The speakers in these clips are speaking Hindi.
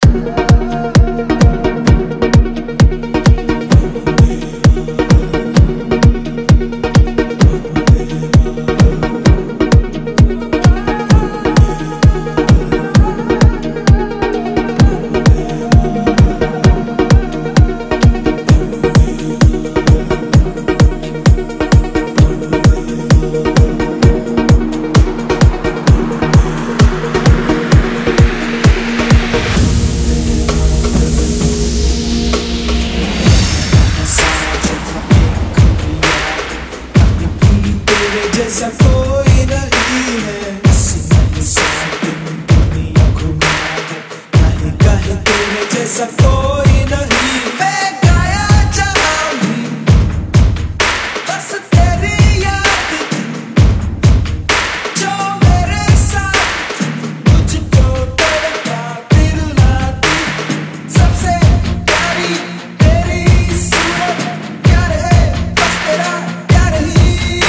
जैसा कोई नहीं है, दुनिया घुमा है, कहीं तेरे जैसा कोई नहीं। मैं गाया जहां भी बस तेरी याद थी, जो मेरे साथ मुझको तड़पाती रुलाती। सबसे प्यारी तेरी सूरत, प्यार है बस तेरा प्यार ही।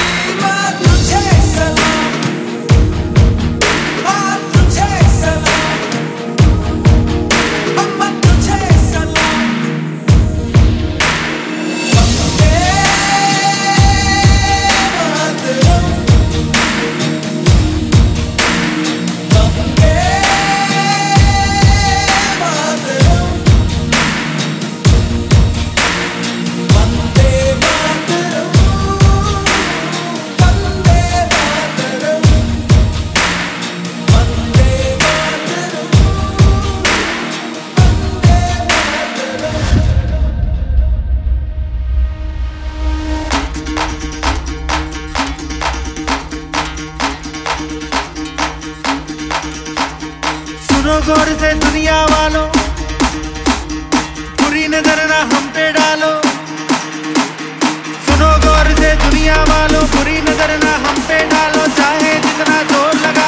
सुनो गौर से दुनिया वालों, बुरी नजर ना हम पे डालो। सुनो गौर से दुनिया वालों, बुरी नजर ना हम पे डालो। चाहे जितना जोर लगा